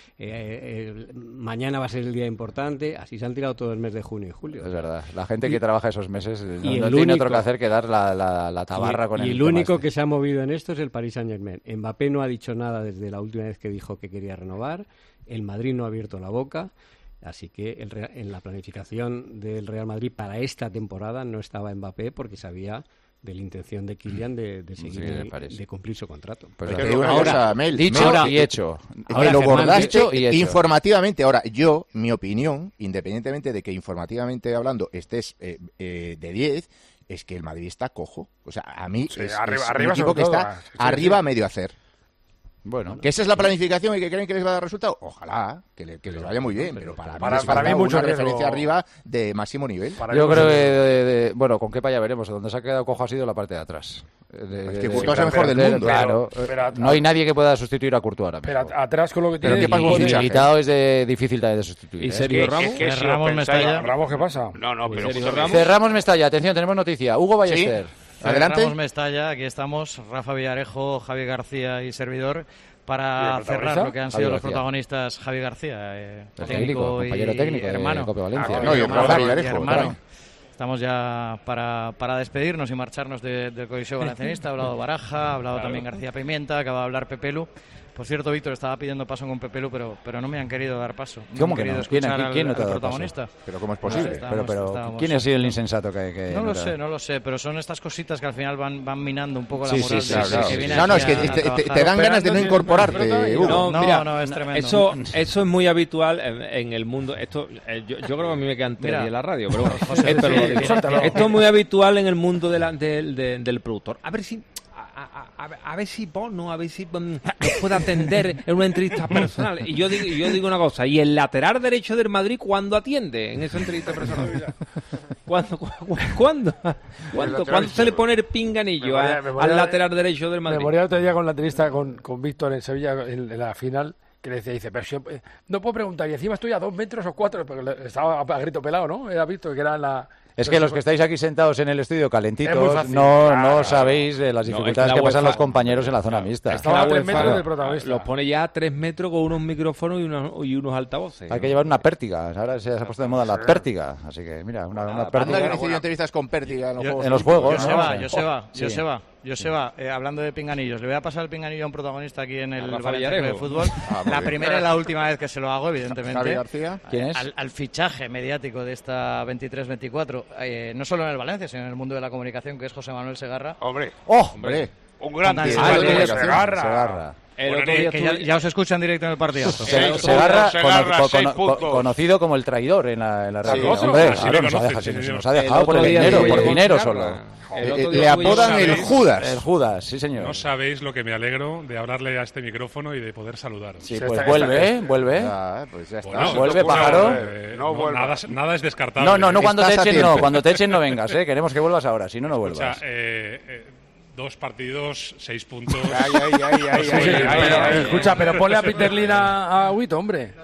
eh, mañana va a ser el día importante. Así se han tirado todo el mes de junio y julio. Es verdad. La gente que Y- trabaja esos meses eh, no, y no el tiene único- otro que hacer que dar la, la, la tabarra y, con y el el tema único este. que se ha movido en esto es el Paris Saint-Germain. Mbappé no ha dicho nada desde la última vez que dijo que quería renovar. El Madrid no ha abierto la boca. Así que el Real- en la planificación del Real Madrid para esta temporada no estaba Mbappé porque sabía de la intención de Kylian de, de seguir Sí, en- me parece. de cumplir su contrato. Pues Te ahora- digo una ahora, cosa, Mel. dicho Mel, y hecho. que Ahora, lo Germán, bordaste dicho y hecho. informativamente. Ahora, yo, mi opinión, independientemente de que informativamente hablando estés eh, eh, de diez, es que el Madrid está cojo. O sea, a mí Sí, es, arriba- es arriba un equipo sobre que todo, está sí, sí, arriba sí. a medio hacer. Bueno, Que esa es la planificación y que creen que les va a dar resultado. Ojalá, que, le- que les vaya muy bien, pero para, mí para- les para mí falta mucho una riesgo. referencia arriba de máximo nivel. Para yo mí, creo que, mucho- de- de- bueno, con Kepa ya veremos. Donde se ha quedado cojo ha sido la parte de atrás. De- Es que de- Courtois es el de- mejor del de- mundo. Claro, Pero- pero- no hay nadie que pueda sustituir a Courtois ahora Pero mismo. at- atrás con lo que Pero tiene... ¿qué pasa con y- fichaje? Militao es de, difícil también de sustituir. ¿Y ¿eh? Sergio Que- Ramos? es que si lo Ramos pensáis- Mestalla. Ramos, ¿qué pasa? No, no, pero Sergio José- Ramos. Cerramos Mestalla. Atención, tenemos noticia. Hugo Ballester. Adelante. Ramos Mestalla, aquí estamos, Rafa Villarejo, Javi García y servidor, para ¿Y el protagonista? cerrar lo que han Javi sido los García. protagonistas. Javi García, eh, El técnico, compañero y técnico de hermano. Cope Valencia. Ah, No, y hermano, Rafa y Villarejo, hermano. claro. Estamos ya para, para despedirnos y marcharnos de- del Coliseo Valencianista. Ha hablado Baraja, ha hablado también García Pimienta, acaba de hablar Pepe Lu. Por cierto, Víctor, estaba pidiendo paso con Pepe Lu, pero, pero no me han querido dar paso. No ¿Cómo han que querido no? ¿Quién, escuchar aquí- al- quién no te ha al dado paso? protagonista. Pero ¿cómo es No sé, posible? estábamos- Pero, pero estábamos- ¿quién ha sido el insensato que, que No no lo te ha sé, dado? no lo sé, pero son estas cositas que al final van, van minando un poco la Sí, moral sí, de sí, de claro. que viene No, no, aquí es que a- a te, te- trabajar. te dan ganas de no incorporarte, Hugo. No, No, mira, no, es tremendo. Eso, eso es muy habitual en, en el mundo. Esto, eh, yo, yo creo que a mí me quedan tres Mira, días en la radio, pero bueno, José, esto, sí, lo digo. suéltalo. Esto es muy habitual en el mundo de la- del- de- del productor. A ver si. A, a- a- a ver si Bono, a ver si mm, nos puede atender en una entrevista personal. Y yo digo, y yo digo una cosa, ¿y el lateral derecho del Madrid cuándo atiende en esa entrevista personal? ¿Cuándo? cu- cu- ¿Cuándo? ¿Cuándo, ¿Cuándo se le pone el pinganillo Me a- moría- me moría al de- lateral derecho del Me Madrid? moría el otro día con la entrevista con, con Víctor en Sevilla en, en la final que le decía, dice, pero si yo, eh, no puedo preguntar, y encima estoy a dos metros o cuatro, porque le- estaba a grito pelado, ¿no? Era visto que era la... Es que los que estáis aquí sentados en el estudio Es muy calentitos fácil, no, claro. no sabéis eh, las No, dificultades es que la que pasan UEFA- los compañeros en la zona mixta. Estaba a La tres UEFA metros del protagonista. los pone ya a tres metros con unos micrófonos y unos, y unos altavoces. Hay ¿no? que llevar una pértiga. Ahora se, se ha puesto de moda la pértiga. Así que, mira, una, una Anda pértiga. que no hicieron entrevistas con Pértiga en los Yo- Juegos En los juegos, ¿no? Joseba, Sí. Joseba, Sí. Joseba, Joseba, eh, hablando de pinganillos, le voy a pasar el pinganillo a un protagonista aquí en el Rafa Valencia Club de Villarejo. Fútbol. Ah, muy la bien. primera y la última vez que se lo hago, evidentemente. Javi García. ¿Quién es? Al, al fichaje mediático de esta veintitrés veinticuatro, eh, no solo en el Valencia, sino en el mundo de la comunicación, que es José Manuel Segarra. Hombre, ¡Oh, hombre! un grande. Ah, Ah, lo de que- comunicación. Segarra. El Bueno, otro Que, día que ya, estuve- ya os escuchan directo en el partidazo. Se- Seis Segarra, puntos, Segarra, cono- seis cono- puntos. conocido como el traidor en la, en la radio. ¿Acaso? Hombre, Así claro, le nos ha conoces, dejado, sí, se señor. nos ha dejado El por el otro día dinero, estuve por yo con dinero Segarra. solo. El Eh, otro eh, día le estuve yo apodan con- el Judas. El Judas, sí señor. No sabéis lo que me alegro de hablarle a este micrófono y de poder saludaros. Sí, Sí, pues está- vuelve, está- ¿eh? Vuelve. Ya, pues ya está. Bueno, Vuelve, no, pájaro. eh, No no, vuelva. nada, nada es descartable. No, no, no cuando te Estás a echen, no. tiempo. Cuando te echen no vengas, ¿eh? Queremos que vuelvas ahora, si no, no Escucha, vuelvas. eh, eh, dos partidos, seis puntos. Ay, ay, ay, ay, No ay, soy- ay, Pero, ay, ay. escucha, pero ponle a Peter Lin a, a Huito, hombre.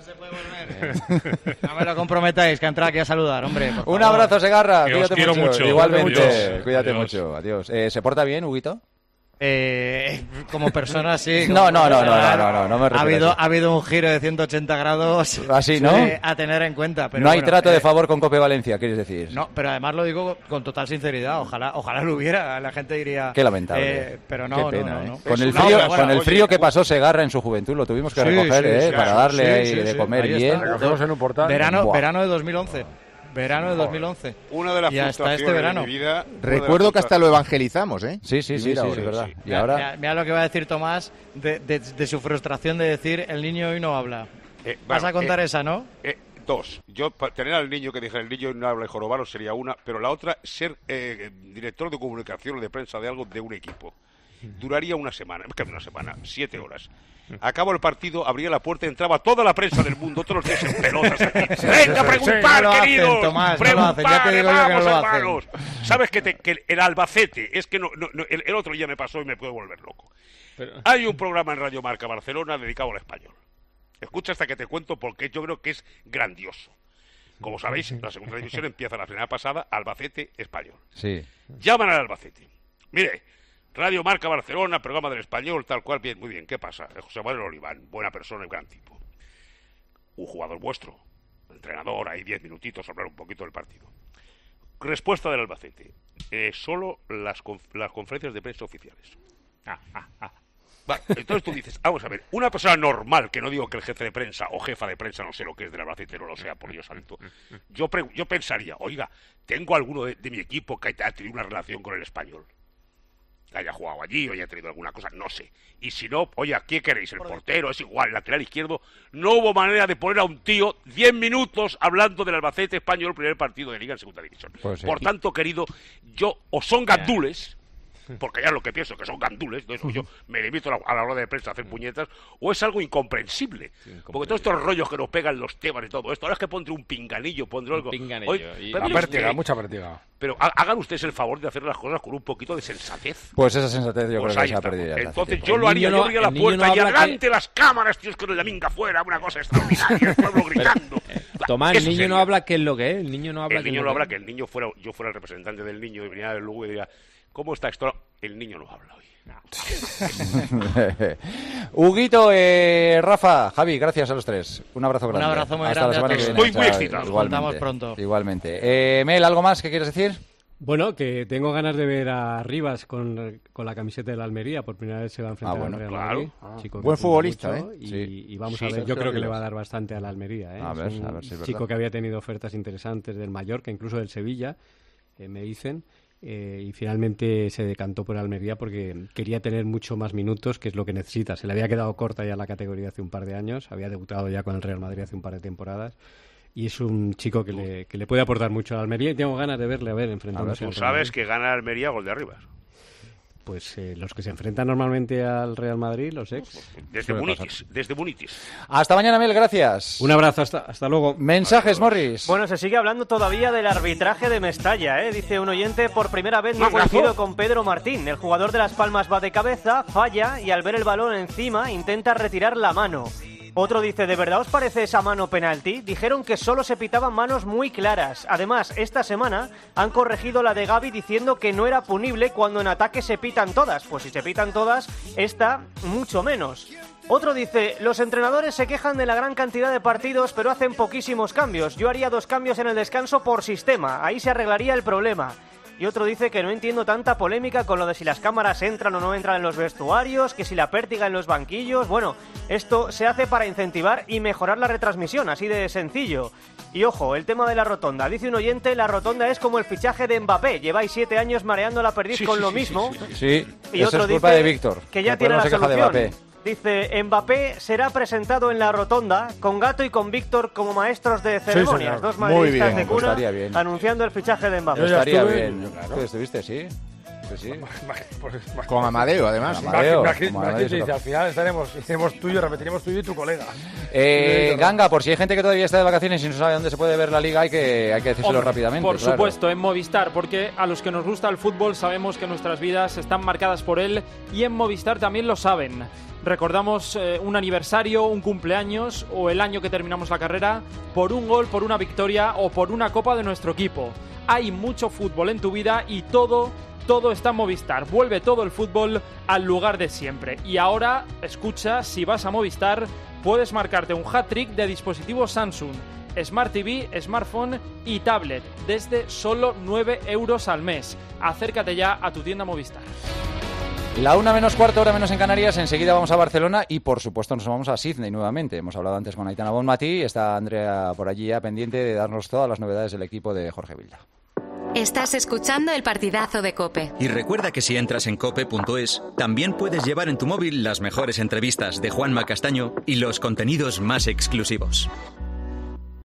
No me lo comprometáis, que ha entrado aquí a saludar, hombre. por Un favor. abrazo, Segarra. Que os Cuídate quiero mucho. Igualmente. Adiós. Cuídate Adiós. mucho. Adiós. Eh, ¿Se porta bien, Huguito? Eh, como persona, sí. No, como no, no, persona, no, no, no, no me ha refiero a habido, eso. ha habido un giro de ciento ochenta grados. Así, ¿no? eh, a tener en cuenta. Pero No hay bueno, trato eh, de favor con Cope Valencia, quieres decir. No, pero además lo digo con total sinceridad. Ojalá, ojalá lo hubiera. La gente diría. Qué lamentable. eh, pero no, Qué pena, no, no, ¿eh? no. Con Es el una frío, obra, con bueno, el oye, frío que un- pasó Segarra en su juventud, lo tuvimos que Sí, recoger, sí, ¿eh? sí, para sí, darle sí, ahí sí, de sí. comer Ahí bien. está. Recogemos en un portal. Verano, Buah. verano de dos mil once. Verano de dos mil once. Una de las Y hasta frustraciones este verano. de mi vida. una de las Recuerdo que hasta lo frustra- evangelizamos, ¿eh? Sí, sí, Y sí, mira sí, ahora. es verdad. sí. Y Mira, ahora, mira- mira lo que va a decir Tomás de, de- de su frustración de decir el niño hoy no habla. Eh, Vas bueno, a contar eh, esa, ¿no? Eh, dos. Yo, pa- tener al niño que dijera el niño no habla y jorobado sería una, pero la otra, ser eh, director de comunicación o de prensa de algo de un equipo. Duraría una semana, es que una semana, siete horas. Acabo el partido, abría la puerta, entraba toda la prensa del mundo, todos los días en pelotas aquí. ¡Venga a preguntar, no lo hacen, queridos! Tomás, no lo hacen, ya te ¡Preguntad, digo yo que no vamos, lo hacen. hermanos! ¿Sabes que, te- que el Albacete, es que no, no- no, el, el otro día me pasó y me puedo volver loco. Pero- Hay un programa en Radio Marca Barcelona dedicado al español. Escucha hasta que te cuento porque yo creo que es grandioso. Como sabéis, la segunda división empieza la semana pasada, Albacete Español. sí. Llaman al Albacete. Mire, Radio Marca Barcelona, programa del español, tal cual, bien, muy bien. ¿Qué pasa? José Manuel Oliván, buena persona y gran tipo. Un jugador vuestro, entrenador, ahí diez minutitos, hablar un poquito del partido. Respuesta del Albacete. Eh, solo las, conf- las conferencias de prensa oficiales. Ah, ah, ah. Va, entonces tú dices, vamos a ver, una persona normal, que no digo que el jefe de prensa o jefa de prensa, no sé lo que es del Albacete, no lo sea, por Dios santo, yo, pre- yo pensaría, oiga, ¿tengo alguno de, de mi equipo que haya tenido una relación con el español? Que haya jugado allí o haya tenido alguna cosa, no sé. Y si no, oye, ¿qué queréis? El portero es igual, el lateral izquierdo. No hubo manera de poner a un tío diez minutos hablando del Albacete Español, primer partido de Liga en Segunda División. Pues sí. Por tanto, querido, yo, o son gandules, porque ya es lo que pienso, que son gandules, entonces yo me limito a la, a la hora de prensa a hacer puñetas, o es algo incomprensible. Porque todos estos rollos que nos pegan los temas y todo esto, ahora es que pondré un pinganillo, pondré algo... pinganillo, Oye, y- pero La mire pértiga, usted, mucha pértiga. pero ha- hagan ustedes el favor de hacer las cosas con un poquito de sensatez. Pues esa sensatez yo Pues creo que ahí se ha estamos. perdido ya desde hace Entonces tiempo. yo lo El haría, niño yo no- abriría la el niño puerta no y habla adelante que- las cámaras, tíos, con la minga fuera, una cosa extraordinaria, el pueblo gritando. Tomás, el Eso niño sería. no habla qué es lo que es. El niño no habla El qué es niño lo no que habla, es. que el niño fuera, yo fuera el representante del niño y viniera del Lugo y diría, ¿cómo está esto? El niño no habla hoy. Huguito, eh, Rafa, Javi, gracias a los tres. Un abrazo Un grande. abrazo muy Hasta grande la a semana que todos. viene. Estoy muy Chao, excitado. Igualmente. Contamos pronto. Igualmente. Eh, Mel, ¿algo más que quieres decir? Bueno, que tengo ganas de ver a Rivas con, con la camiseta de la Almería. Por primera vez se va a enfrentar Ah, bueno, al Real claro. Madrid. Ah. Chico que Buen apunta futbolista, mucho ¿eh? Y, Sí. y vamos Sí, a ver, yo Sergio creo que le Rivas. va a dar bastante a la Almería. ¿eh? A Es ver, un a ver si es chico verdad. que había tenido ofertas interesantes del Mallorca, incluso del Sevilla, eh, me dicen. eh, y finalmente se decantó por Almería porque quería tener mucho más minutos, que es lo que necesita. Se le había quedado corta ya la categoría hace un par de años, había debutado ya con el Real Madrid hace un par de temporadas. Y es un chico que le, que le puede aportar mucho a Almería y tengo ganas de verle, a ver, enfrentándose Tú al Real sabes Madrid. que gana Almería gol de Arribas. Pues eh, los que se enfrentan normalmente al Real Madrid, los ex. Desde Suele Munitis, desde Munitis. Hasta mañana, Mel, gracias. Un abrazo, hasta, hasta luego. Mensajes, Morris. Bueno, se sigue hablando todavía del arbitraje de Mestalla, ¿eh? Dice un oyente, por primera vez no ¿Mangazo? coincido con Pedro Martín. El jugador de Las Palmas va de cabeza, falla y al ver el balón encima intenta retirar la mano. Otro dice, ¿de verdad os parece esa mano penalti? Dijeron que solo se pitaban manos muy claras. Además, esta semana han corregido la de Gavi diciendo que no era punible cuando en ataque se pitan todas. Pues si se pitan todas, esta mucho menos. Otro dice, los entrenadores se quejan de la gran cantidad de partidos, pero hacen poquísimos cambios. Yo haría dos cambios en el descanso por sistema, ahí se arreglaría el problema. Y otro dice que no entiendo tanta polémica con lo de si las cámaras entran o no entran en los vestuarios, que si la pértiga en los banquillos. Bueno, esto se hace para incentivar y mejorar la retransmisión, así de sencillo. Y ojo, el tema de la rotonda. Dice un oyente, la rotonda es como el fichaje de Mbappé. Lleváis siete años mareando la perdiz Sí, con sí, lo sí, mismo. Sí, sí, sí. Y Eso otro es culpa dice de Víctor. que ya El tiene pueblo la se queja de solución. Mbappé. Dice, Mbappé será presentado en la rotonda con Gato y con Víctor como maestros de ceremonias. señor. Dos Muy madridistas bien, de pues cuna estaría bien. anunciando el fichaje de Mbappé. Estaría bien. ¿Tú estuviste? Sí. Sí, sí. Con Amadeo, además. Con Amadeo, Imagínate, como Amadeo, dice, eso. al final estaremos, hicimos tuyo, repetiremos tuyo y tu colega. Eh, Ganga, por si hay gente que todavía está de vacaciones y no sabe dónde se puede ver la liga, hay que, hay que decírselo Hombre, rápidamente. Por claro. supuesto, en Movistar, porque a los que nos gusta el fútbol sabemos que nuestras vidas están marcadas por él y en Movistar también lo saben. Recordamos eh, un aniversario, un cumpleaños o el año que terminamos la carrera por un gol, por una victoria o por una copa de nuestro equipo. Hay mucho fútbol en tu vida y todo, todo está en Movistar. Vuelve todo el fútbol al lugar de siempre. Y ahora, escucha, si vas a Movistar, puedes marcarte un hat-trick de dispositivos Samsung, Smart T V, Smartphone y tablet desde solo nueve euros al mes. Acércate ya a tu tienda Movistar. La una menos cuarto, hora menos en Canarias. Enseguida vamos a Barcelona y, por supuesto, nos vamos a Sydney nuevamente. Hemos hablado antes con Aitana Bonmatí. Está Andrea por allí ya pendiente de darnos todas las novedades del equipo de Jorge Vilda. Estás escuchando el partidazo de COPE. Y recuerda que si entras en cope punto es, también puedes llevar en tu móvil las mejores entrevistas de Juanma Castaño y los contenidos más exclusivos.